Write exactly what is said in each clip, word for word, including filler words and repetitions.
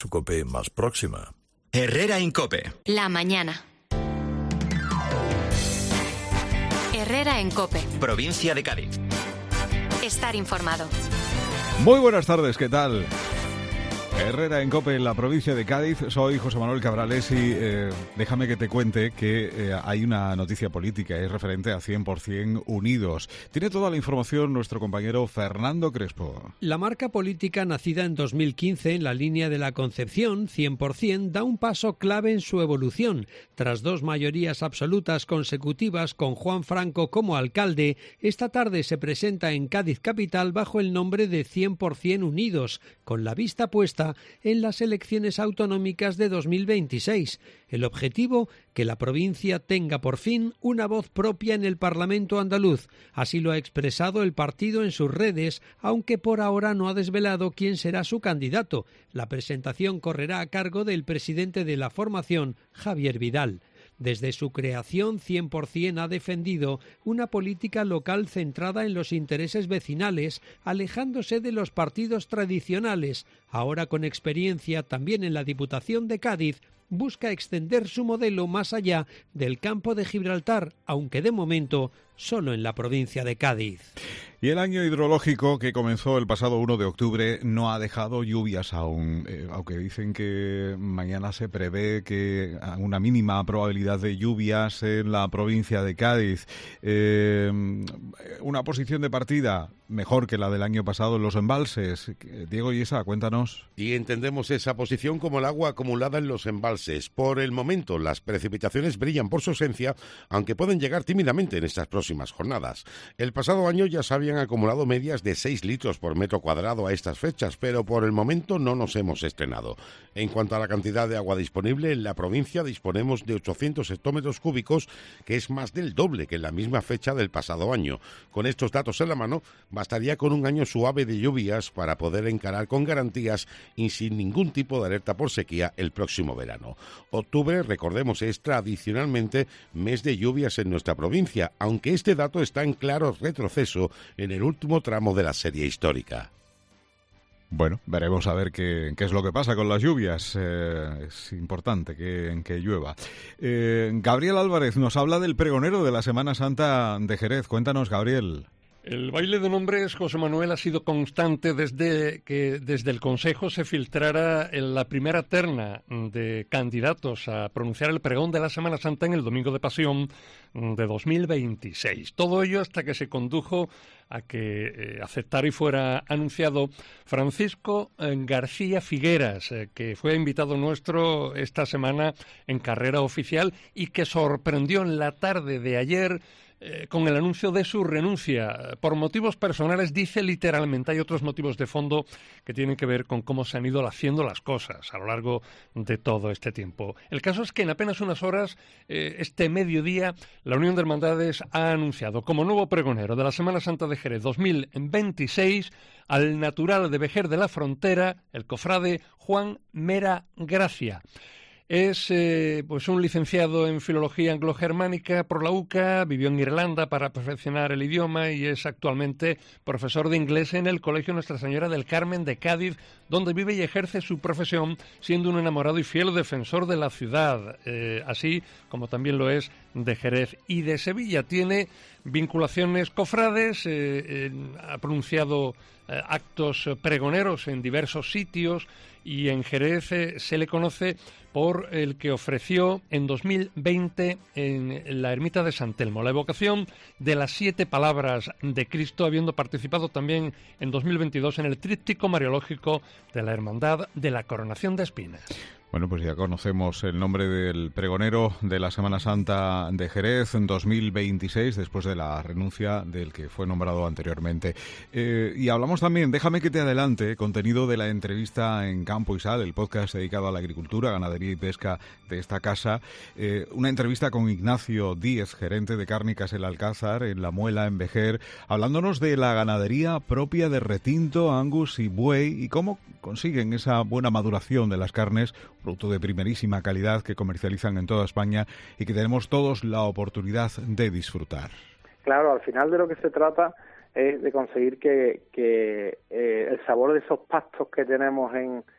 su COPE más próxima. Herrera en COPE. La mañana. Herrera en COPE. Provincia de Cádiz. Estar informado. Muy buenas tardes, ¿qué tal? Herrera en COPE, en la provincia de Cádiz. Soy José Manuel Cabrales y eh, déjame que te cuente que eh, hay una noticia política, es referente a cien por ciento Unidos. Tiene toda la información nuestro compañero Fernando Crespo. La marca política, nacida en dos mil quince en la línea de la Concepción, cien por ciento, da un paso clave en su evolución. Tras dos mayorías absolutas consecutivas con Juan Franco como alcalde, esta tarde se presenta en Cádiz capital bajo el nombre de cien por ciento Unidos, con la vista puesta en las elecciones autonómicas de dos mil veintiséis. El objetivo, que la provincia tenga por fin una voz propia en el Parlamento andaluz. Así lo ha expresado el partido en sus redes, aunque por ahora no ha desvelado quién será su candidato. La presentación correrá a cargo del presidente de la formación, Javier Vidal. Desde su creación, cien por ciento ha defendido una política local centrada en los intereses vecinales, alejándose de los partidos tradicionales. Ahora, con experiencia también en la Diputación de Cádiz, busca extender su modelo más allá del campo de Gibraltar, aunque de momento solo en la provincia de Cádiz. Y el año hidrológico, que comenzó el pasado uno de octubre, no ha dejado lluvias aún, eh, aunque dicen que mañana se prevé que una mínima probabilidad de lluvias en la provincia de Cádiz. Eh, una posición de partida mejor que la del año pasado en los embalses. Diego Yesa, cuéntanos. Y entendemos esa posición como el agua acumulada en los embalses. Por el momento, las precipitaciones brillan por su ausencia, aunque pueden llegar tímidamente en estas próximas jornadas. El pasado año ya se habían acumulado medias de seis litros por metro cuadrado a estas fechas, pero por el momento no nos hemos estrenado. En cuanto a la cantidad de agua disponible, en la provincia disponemos de ochocientos hectómetros cúbicos, que es más del doble que en la misma fecha del pasado año. Con estos datos en la mano, bastaría con un año suave de lluvias para poder encarar con garantías y sin ningún tipo de alerta por sequía el próximo verano. Octubre, recordemos, es tradicionalmente mes de lluvias en nuestra provincia, aunque este dato está en claro retroceso en el último tramo de la serie histórica. Bueno, veremos a ver qué, qué es lo que pasa con las lluvias. Eh, es importante que, que llueva. Eh, Gabriel Álvarez nos habla del pregonero de la Semana Santa de Jerez. Cuéntanos, Gabriel. El baile de nombres, José Manuel, ha sido constante desde que desde el Consejo se filtrara la primera terna de candidatos a pronunciar el pregón de la Semana Santa en el Domingo de Pasión de dos mil veintiséis. Todo ello hasta que se condujo a que eh, aceptara y fuera anunciado Francisco eh, García Figueras, eh, que fue invitado nuestro esta semana en carrera oficial y que sorprendió en la tarde de ayer Eh, con el anuncio de su renuncia por motivos personales, dice literalmente. Hay otros motivos de fondo que tienen que ver con cómo se han ido haciendo las cosas a lo largo de todo este tiempo. El caso es que en apenas unas horas, eh, este mediodía, la Unión de Hermandades ha anunciado como nuevo pregonero de la Semana Santa de Jerez dos mil veintiséis al natural de Vejer de la Frontera, el cofrade Juan Mera Gracia. Es eh, pues un licenciado en Filología Anglo-Germánica por la U C A, vivió en Irlanda para perfeccionar el idioma y es actualmente profesor de inglés en el Colegio Nuestra Señora del Carmen de Cádiz, donde vive y ejerce su profesión, siendo un enamorado y fiel defensor de la ciudad, eh, así como también lo es de Jerez y de Sevilla. Tiene vinculaciones cofrades, eh, eh, ha pronunciado eh, actos pregoneros en diversos sitios y en Jerez eh, se le conoce por el que ofreció en dos mil veinte en la ermita de San Telmo, la evocación de las siete palabras de Cristo, habiendo participado también en dos mil veintidós en el tríptico mariológico de la Hermandad de la Coronación de Espinas. Bueno, pues ya conocemos el nombre del pregonero de la Semana Santa de Jerez en dos mil veintiséis, después de la renuncia del que fue nombrado anteriormente. Eh, y hablamos también, déjame que te adelante, contenido de la entrevista en Campo y Sal, el podcast dedicado a la agricultura, ganadería y pesca de esta casa. Eh, una entrevista con Ignacio Díez, gerente de Cárnicas El Alcázar, en La Muela, en Vejer, hablándonos de la ganadería propia de retinto, angus y buey y cómo consiguen esa buena maduración de las carnes, producto de primerísima calidad que comercializan en toda España y que tenemos todos la oportunidad de disfrutar. Claro, al final de lo que se trata es de conseguir que, que eh, el sabor de esos pastos que tenemos en,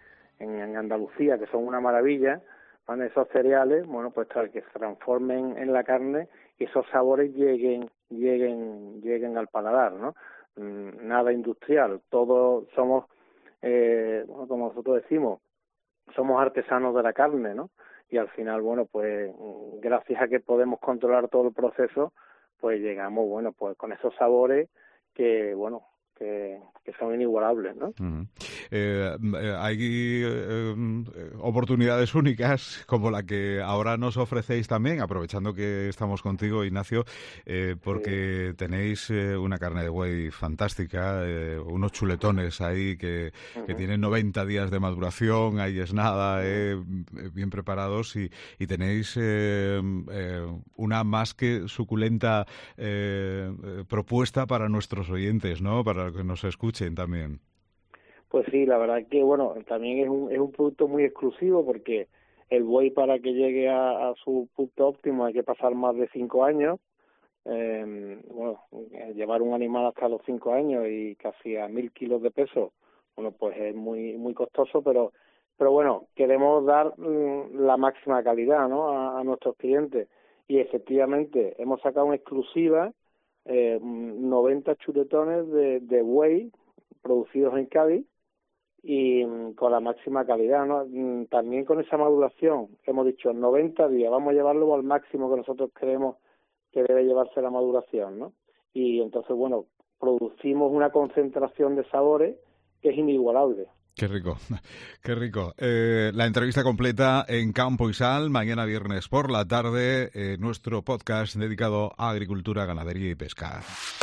en, en Andalucía, que son una maravilla, ¿vale? Esos cereales, bueno, pues para que se transformen en la carne y esos sabores lleguen, lleguen, lleguen al paladar, ¿no? Mm, nada industrial, todos somos, eh, bueno, como nosotros decimos, somos artesanos de la carne, ¿no? Y al final, bueno, pues gracias a que podemos controlar todo el proceso, pues llegamos, bueno, pues con esos sabores que, bueno, que, que son inigualables, ¿no? Uh-huh. Eh, hay eh, oportunidades únicas como la que ahora nos ofrecéis también, aprovechando que estamos contigo, Ignacio, eh, porque sí. tenéis eh, una carne de buey fantástica, eh, unos chuletones ahí que, uh-huh. que tienen noventa días de maduración, ahí es nada, eh, bien preparados, y, y tenéis eh, eh, una más que suculenta eh, propuesta para nuestros oyentes, ¿no? Para que nos escuchen también. Pues sí, la verdad que, bueno, también es un, es un producto muy exclusivo porque el buey, para que llegue a, a su punto óptimo, hay que pasar más de cinco años. Eh, bueno, llevar un animal hasta los cinco años y casi a mil kilos de peso, bueno, pues es muy muy costoso, pero pero bueno, queremos dar mm, la máxima calidad, ¿no? A, a nuestros clientes, y efectivamente hemos sacado una exclusiva, eh, noventa chuletones de, de buey producidos en Cádiz, y mm, con la máxima calidad, ¿no? Mm, también con esa maduración, hemos dicho noventa días, vamos a llevarlo al máximo que nosotros creemos que debe llevarse la maduración, ¿no? Y entonces, bueno, producimos una concentración de sabores que es inigualable. Qué rico, qué rico. Eh, la entrevista completa en Campo y Sal, mañana viernes por la tarde, eh, nuestro podcast dedicado a agricultura, ganadería y pesca.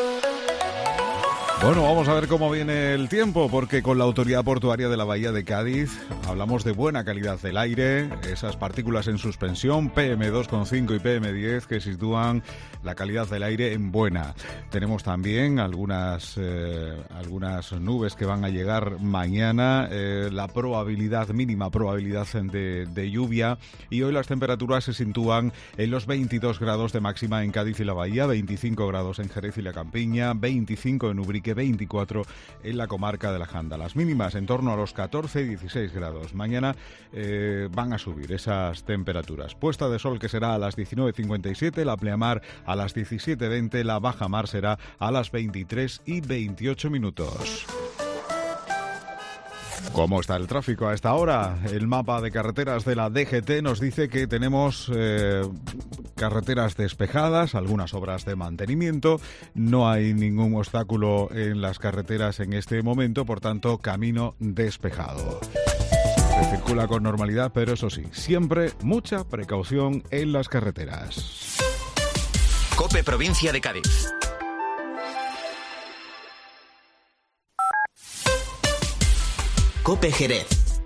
Bueno, vamos a ver cómo viene el tiempo, porque con la Autoridad Portuaria de la Bahía de Cádiz hablamos de buena calidad del aire, esas partículas en suspensión, P M dos coma cinco y P M diez, que sitúan la calidad del aire en buena. Tenemos también algunas, eh, algunas nubes que van a llegar mañana, eh, la probabilidad, mínima probabilidad de, de lluvia, y hoy las temperaturas se sitúan en los veintidós grados de máxima en Cádiz y la Bahía, veinticinco grados en Jerez y la Campiña, veinticinco en Ubrique, veinticuatro en la comarca de la Janda. Las mínimas en torno a los catorce y dieciséis grados. Mañana eh, van a subir esas temperaturas. Puesta de sol que será a las diecinueve cincuenta y siete, la pleamar a las diecisiete veinte, la bajamar será a las veintitrés y veintiocho minutos. ¿Cómo está el tráfico a esta hora? El mapa de carreteras de la D G T nos dice que tenemos eh, carreteras despejadas, algunas obras de mantenimiento, no hay ningún obstáculo en las carreteras en este momento, por tanto, camino despejado. Se circula con normalidad, pero eso sí, siempre mucha precaución en las carreteras. COPE Provincia de Cádiz. COPE Jerez.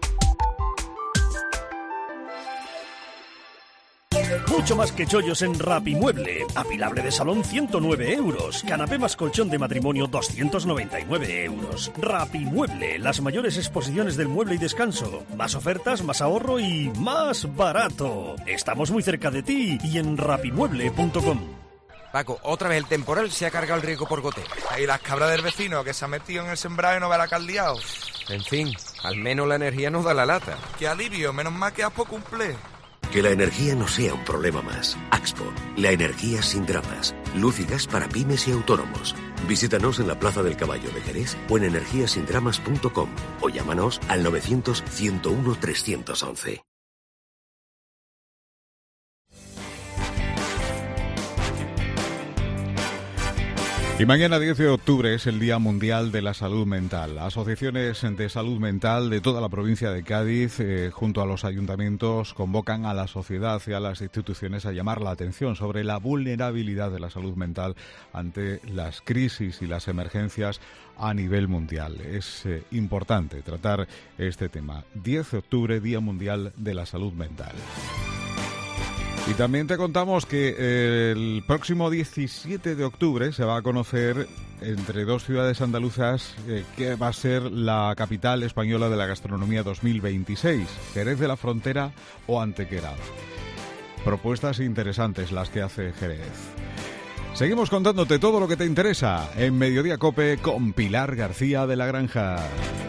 Mucho más que chollos en Rapimueble. Apilable de salón ciento nueve euros. Canapé más colchón de matrimonio doscientos noventa y nueve euros. Rapimueble, las mayores exposiciones del mueble y descanso. Más ofertas, más ahorro y más barato. Estamos muy cerca de ti y en rapimueble punto com. Paco, otra vez el temporal se ha cargado el riego por goteo. Ahí las cabras del vecino que se ha metido en el sembrado y no ve la que ha liado. En fin, al menos la energía nos da la lata. ¡Qué alivio! Menos mal que Axpo cumple. Que la energía no sea un problema más. Axpo, la energía sin dramas. Luz y gas para pymes y autónomos. Visítanos en la Plaza del Caballo de Jerez o en energía sin dramas punto com o llámanos al novecientos, ciento uno, trescientos once. Y mañana diez de octubre es el Día Mundial de la Salud Mental. Asociaciones de salud mental de toda la provincia de Cádiz, eh, junto a los ayuntamientos, convocan a la sociedad y a las instituciones a llamar la atención sobre la vulnerabilidad de la salud mental ante las crisis y las emergencias a nivel mundial. Es eh, importante tratar este tema. diez de octubre, Día Mundial de la Salud Mental. Y también te contamos que el próximo diecisiete de octubre se va a conocer entre dos ciudades andaluzas eh, que va a ser la capital española de la gastronomía dos mil veintiséis, Jerez de la Frontera o Antequera. Propuestas interesantes las que hace Jerez. Seguimos contándote todo lo que te interesa en Mediodía COPE con Pilar García de la Granja.